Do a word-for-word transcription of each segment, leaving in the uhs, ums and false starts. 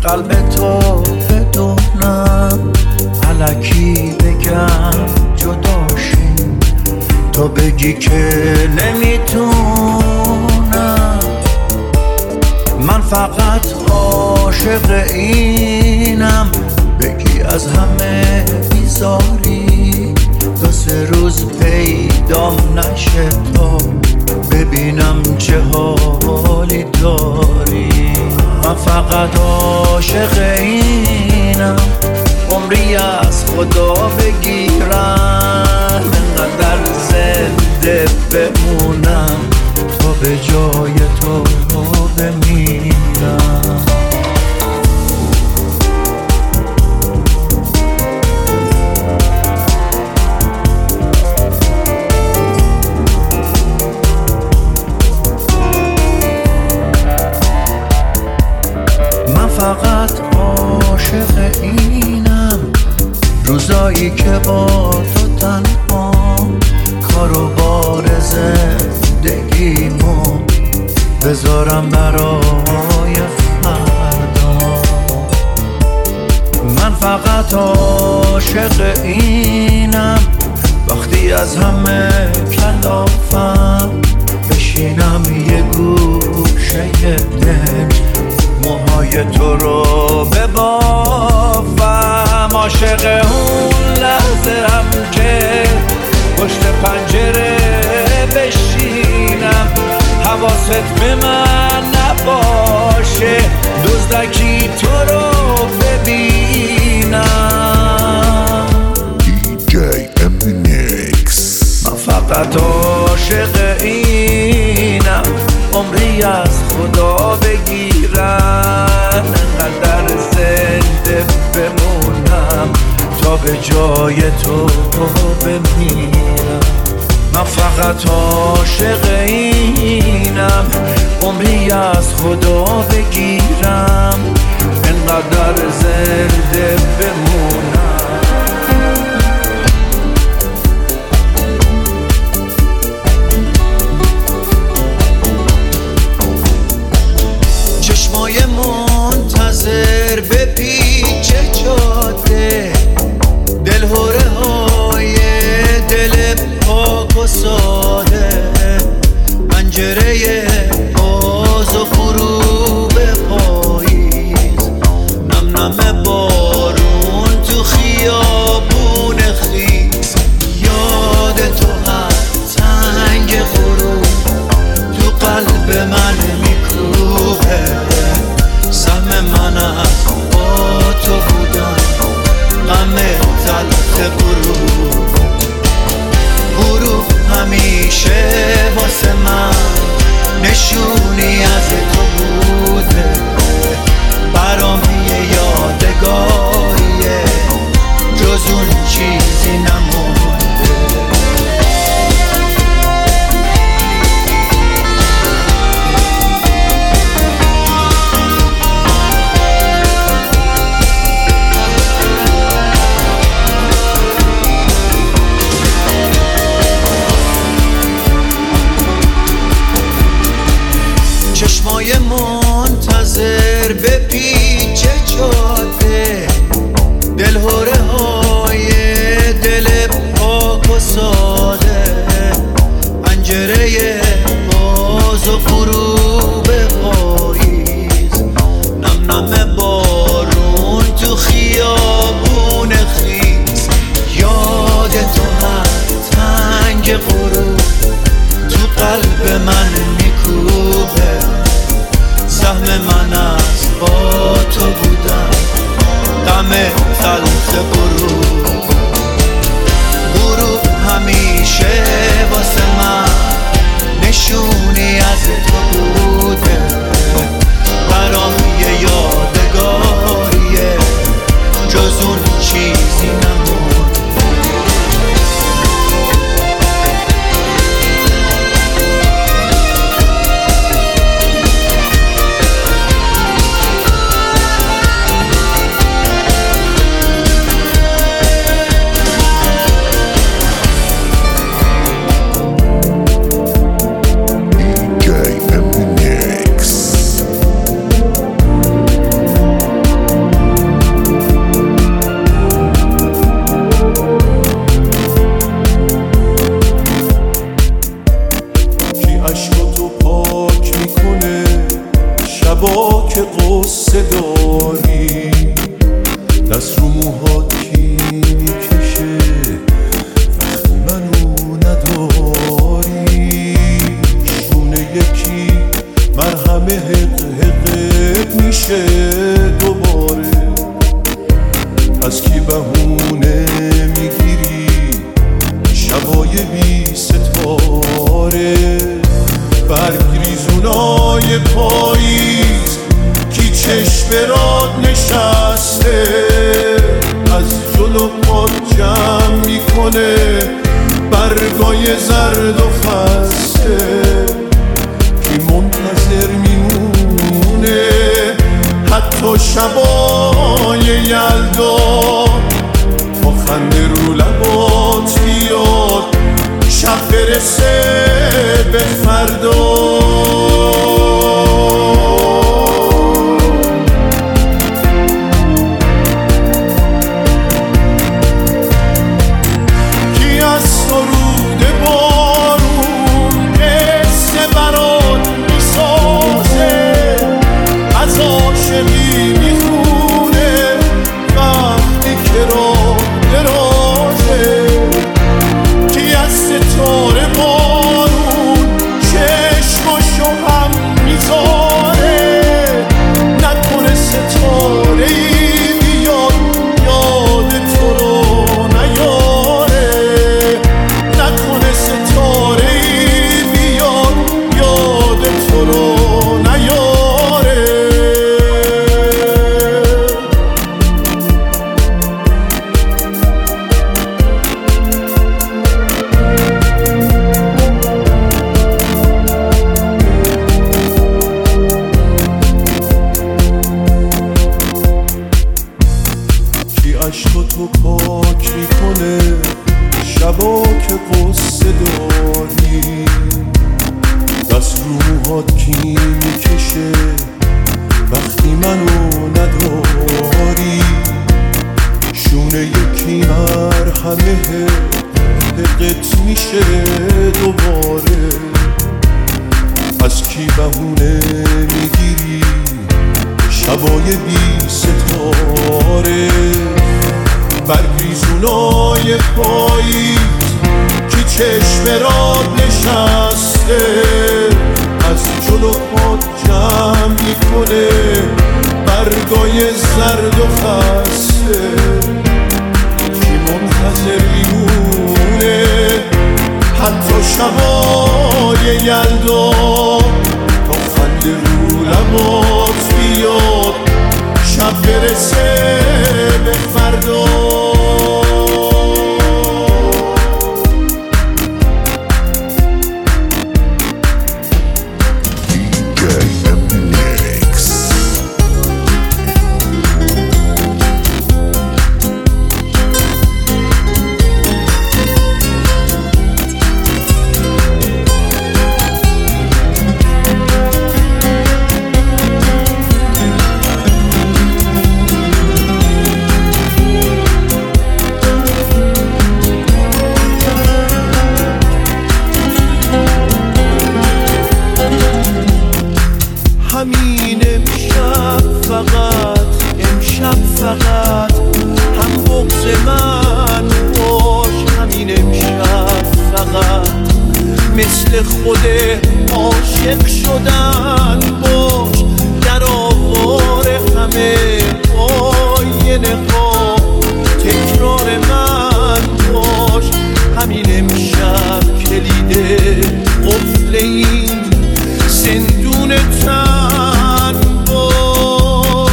قلب تو بدونم، الکی بگم جداشیم، تو بگی که نمیتونم. من فقط عاشق اینم، بگی از همه بیزاری، دو سه روز پیدام نشه تا ببینم چه حالی داری. من فقط عاشق اینم، عمری از خدا بگیرم، انقدر زنده بمونم تا به جای تو بمیرم. من فقط عاشق اینم، روزایی که با تو تنها، کار و بار زندگیمو بذارم برای فردا. من فقط عاشق اینم، وقتی از همه کلافم بشینم یه گوشه دل، موهای تو رو ببافم. عاشق اون لحظه هم که پشت پنجره بشینم، حواست به من نباشه، دزدکی تو رو ببینم. دی جی امینکس. من فقط عاشق اینم، عمری از خدا بگیرم، انقدر زنده بمونم تا به جای تو بمیرم. من فقط عاشق اینم، عمری از خدا بگیرم، انقدر زنده بمونم. چشمای منتظر به پیچ جاده، دلهوره های دل پاک و ساده، پنجره باز و غروب پاییز، نم نم بارون تو خیابون خیز، یاد تو هر تنگ غروب تو قلب من میکوبه. سهم من از با تو بودن، غم تلخ غروب، غروب همیشه واسه من نشونی از تو بوده، برام یه یادگاریه، جز اون چیزی نمونده. چشمای منتظر به پیچ جاده، دلهوره های دل میکنه برگای زرد و خسته. کی منتظر میمونه حتی شبای یلدا تا خنده رو لبات بیاد شب برسه به فردا. عشق تو پاک میکنه شبا که قصه داری، دست رو موهات کی میکشه وقتی منو نداری، شونه یکی مرهمه حقت میشه دوباره، از کی بهونه میگیری شبای بی ستاره، برگریزونای پاییز کی چشم راد نشسته از جلو پاد جمع میکنه برگای زرد و خسته، کی منتظر میمونه حتی شبای یلدا تا خنده رو لبات بیاد شب برسه به فردا. همین امشب فقط امشب فقط هم بغض من باش، همین امشب فقط مثل خود عاشق شدن باش، در آوار همه آینه ها تکرار من باش، همین امشب کلید قفل این زندون تن باش،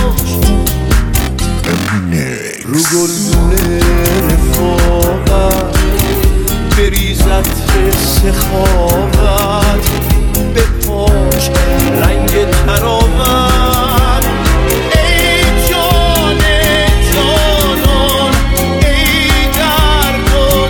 رو گلدون رفاقت بریزت سخاوت به پاش رنگ تراوت، ای جان جانان ای درد و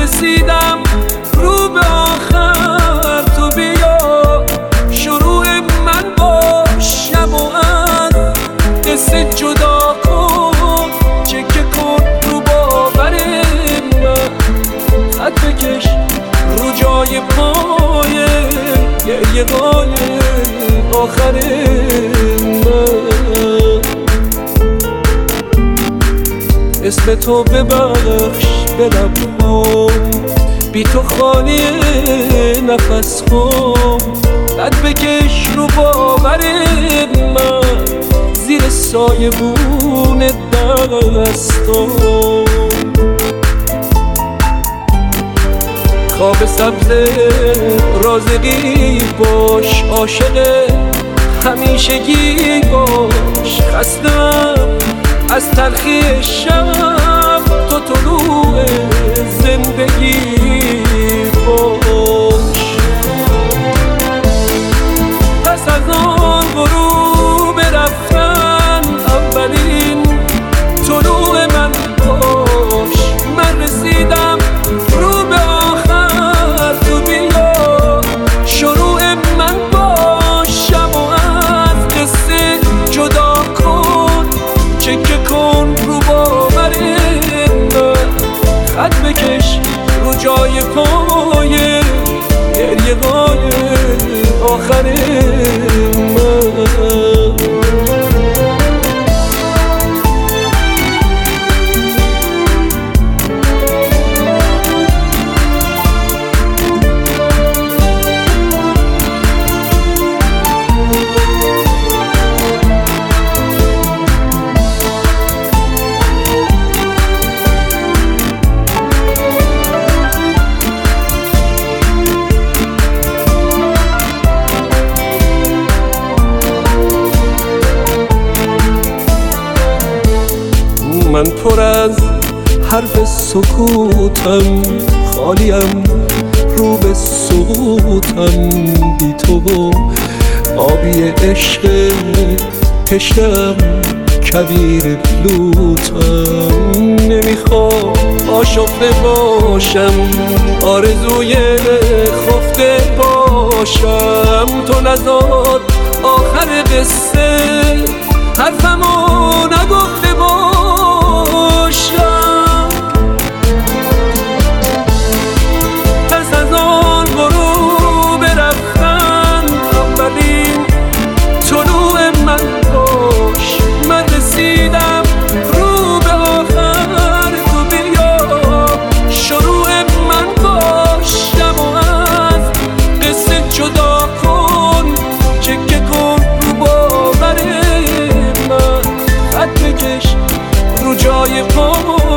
رسیدم رو به آخر، تو بیا شروع من باشم و از قصه جدا کن، چکه کن رو باور من، خط بکش رو جای پای گریه های آخر من. اسم تو ببخش به لبهام، بی تو خالی نفس خام، قد بکش رو باور من زیر سایه بون دستام. خواب سبز رازقی باش، عاشق همیشگی باش، خستم از تلخی شب، تو طلوع زندگی باش. پس از آن غروب رفتن اولین طلوع من باش، من رسیدم رو به آخر، تو بیا شروع من باشم و از قصه جدا کن، چکه کن رو باور من، خط بکش رو جای پای گریه های آخر من. من پر از حرف سکوتم، خالیم رو به سقوطم، بی تو و آبی عشق کشتم کویر لوتم. نمیخوام آشفته باشم، آرزوی خفته باشم، تو نزار آخر قصه حرفمو نگفته باشم. پس از آن غروب رفتن اولین طلوع من باش، من رسیدم رو به آخر، تو بیا شروع من باشم و از قصه جدا کن، چکه کن رو باور من، خط بکش رو جای پا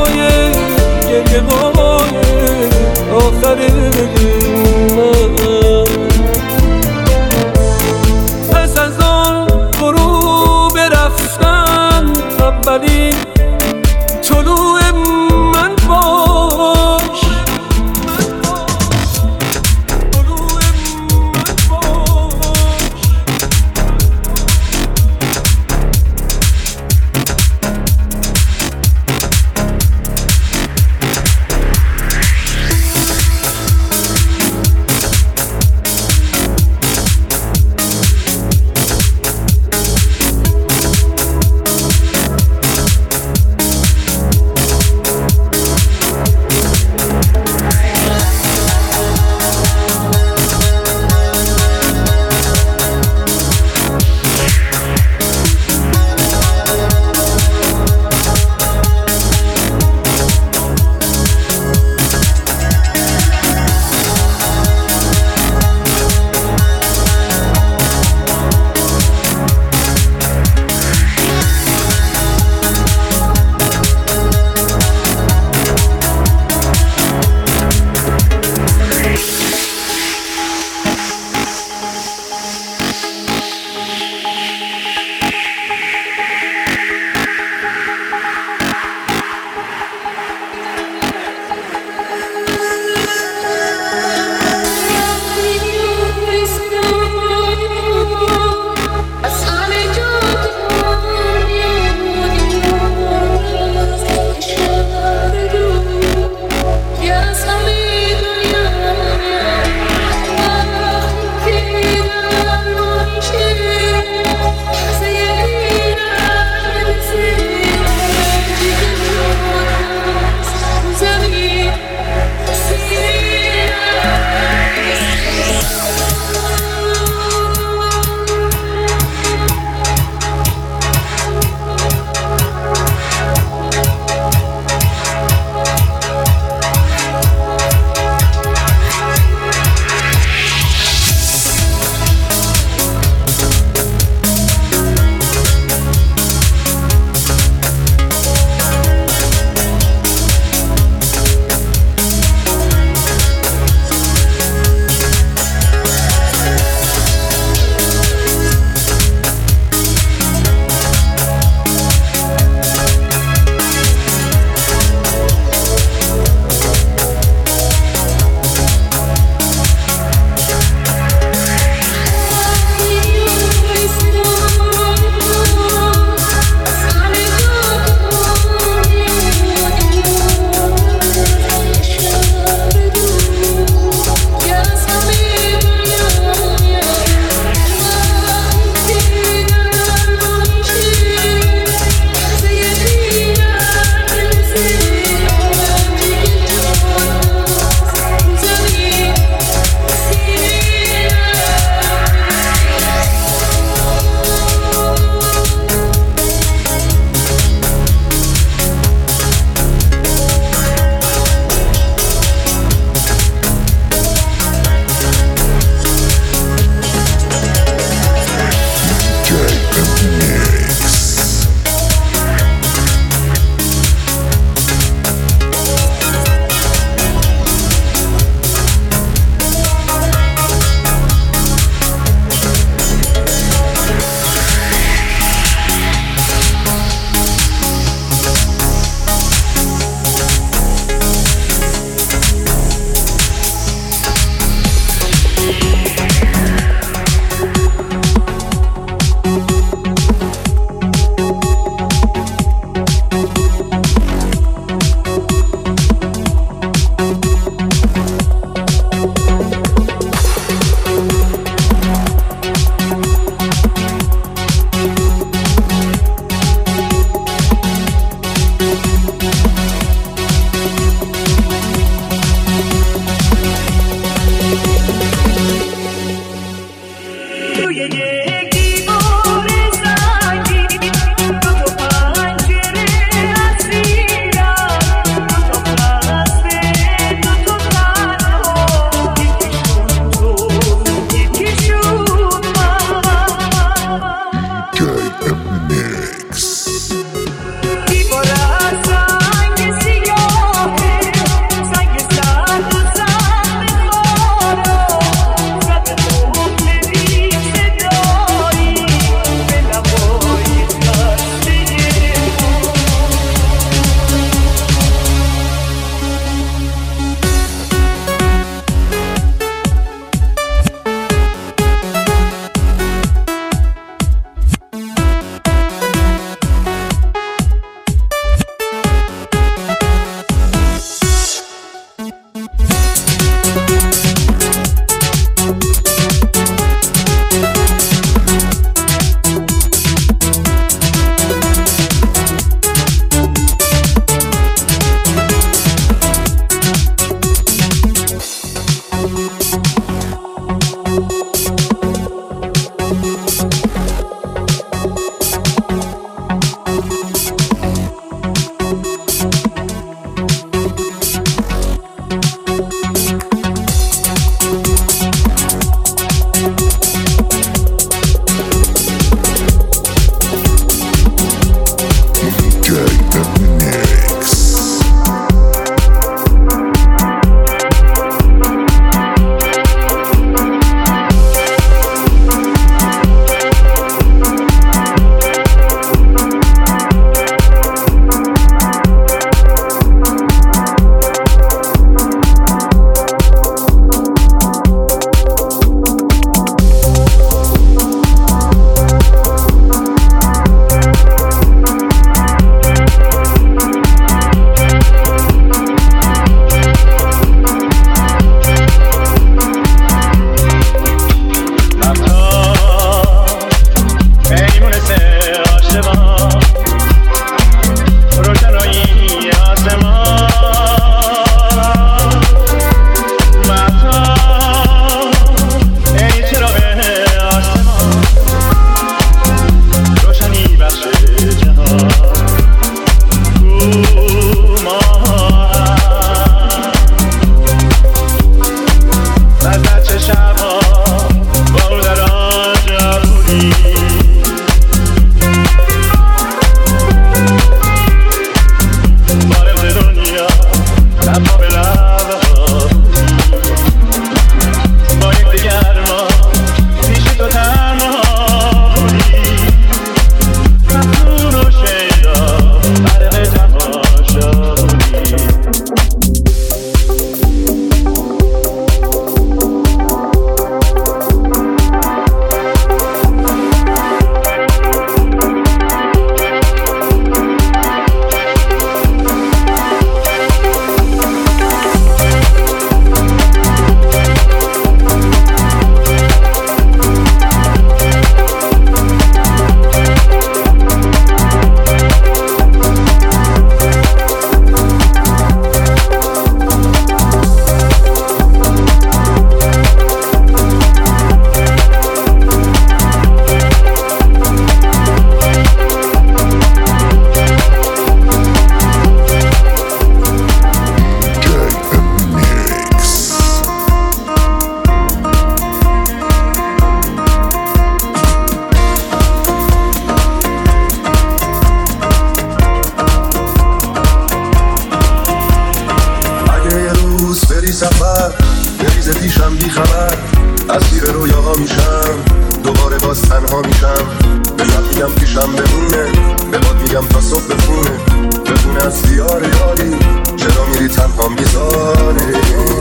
میگذه پیشم بی خبر، اسیر رویاها میشم، دوباره باز تنها میشم. به لب میگم پیشم بمونه، به باد میگم تا صبح بخونه، بخونه از دیار یاری، چرا میری تنها میذاری.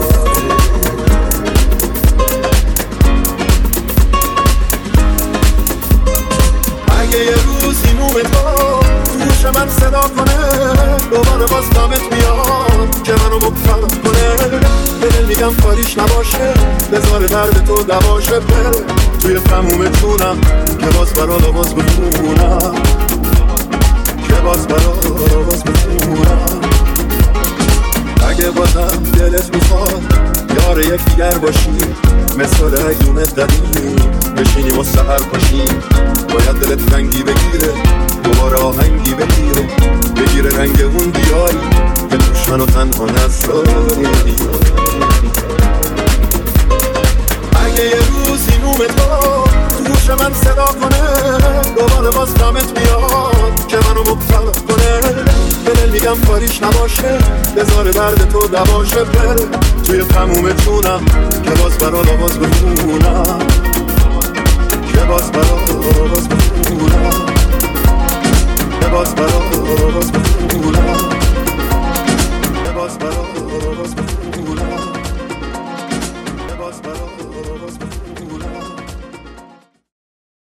اگه یه روزی نوم تو گوش من صدا کنه، دوباره باز دامت میاد که منو مبتلا کنه. به دل میگم کاریش نباشه، بذار درد تو دواشه. بره توی تموم جونم که باز برا باز بخونم، که باز برا باز بخونم. اگه بازم دلت میخواد یار یکدیگر باشیم، مثل ایومت قدیم بشینیم و سحر پاشیم. باید دلت رنگی بگیره، دوباره آهنگی بگیره، بگیره رنگ اون دیاری که توش منو تنها نذاری. اگه یه روزی نوم تو گوش من صدا کنه، دوباره باز دامت میاد که منو مبتلا کنه. به دل میگم کاریش نباشه، بذار درد تو دواشه. بره توی تموم جونم که باز برا باز بخونم، که باز برا باز بخونم، که باز برا باز بخونم.